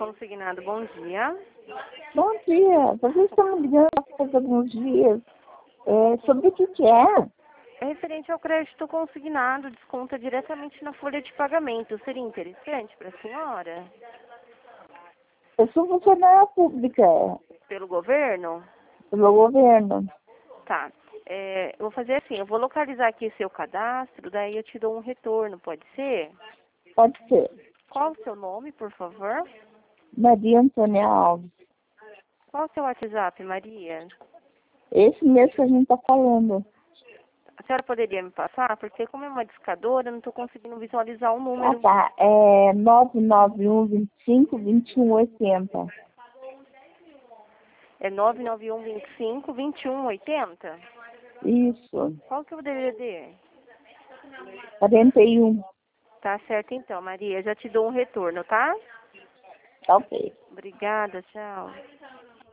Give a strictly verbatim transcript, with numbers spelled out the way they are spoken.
Consignado, bom dia. Bom dia, vocês estão me ligando faz alguns dias. É, sobre o que que é? É referente ao crédito consignado, desconta diretamente na folha de pagamento. Seria interessante para a senhora? Eu sou funcionária pública, Pelo governo? pelo governo. Tá. É, eu vou fazer assim, eu vou localizar aqui seu cadastro, daí eu te dou um retorno, pode ser? Pode ser. Qual o seu nome, por favor? Maria Antônia Alves. Qual o seu WhatsApp, Maria? Esse mesmo que a gente está falando. A senhora poderia me passar? Porque como é uma discadora, eu não estou conseguindo visualizar o Ah, número. tá. É nove nove um, vinte e cinco, vinte e um, oitenta. É nove nove um, vinte e cinco, vinte e um, oitenta? Isso. Qual que é o D V D? quarenta e um. Tá certo então, Maria. Já te dou um retorno, tá? Tá ok. Obrigada, tchau.